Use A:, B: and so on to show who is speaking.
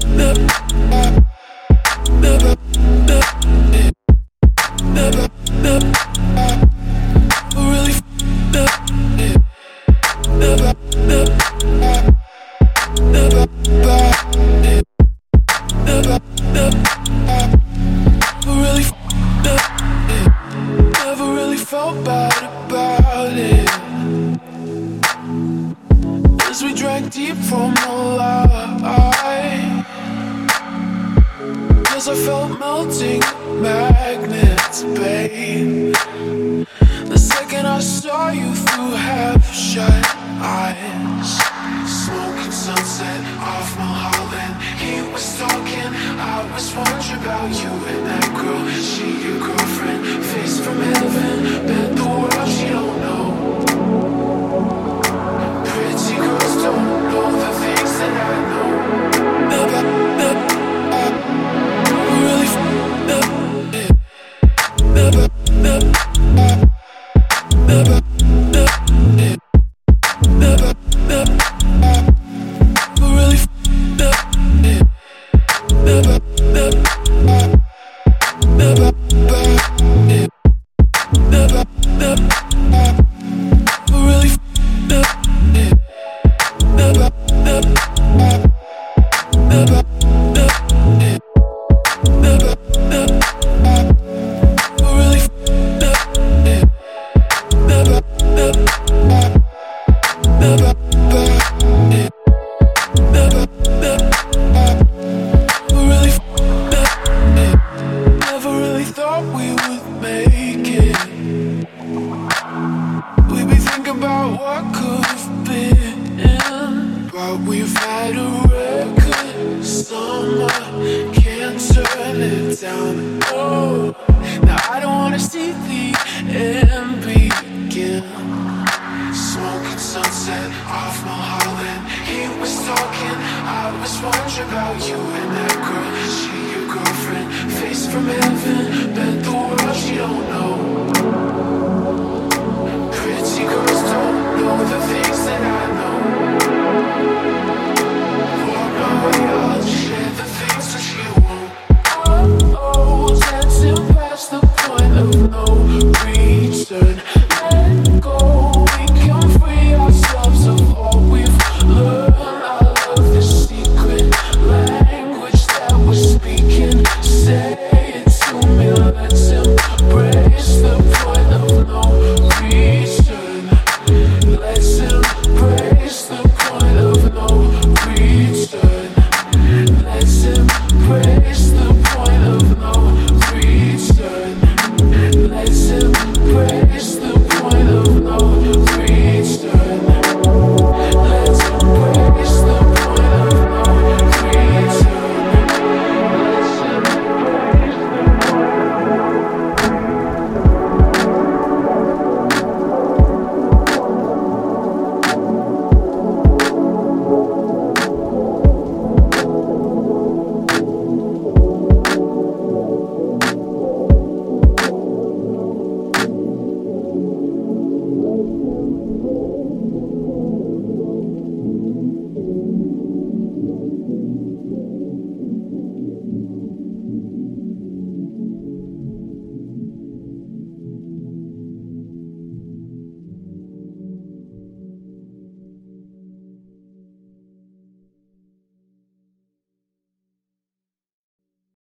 A: Felt bad about it, 'cause we drank deep from the light. 'Cause I felt melting magnets, babe. The second I saw you through half-shut eyes. Smoking sunset off Mulholland. He was talking, I was wondering about you and that girl. She your girlfriend, face from heaven, bet the world she don't know. Pretty girls don't know the things that I know. Really f***ed up. We've had a record summer, can't turn it down. Oh, now I don't wanna see the end begin. Smoking sunset off Mulholland. He was talking, I was wondering about you and that girl. She your girlfriend, face from heaven, bet the world she don't know.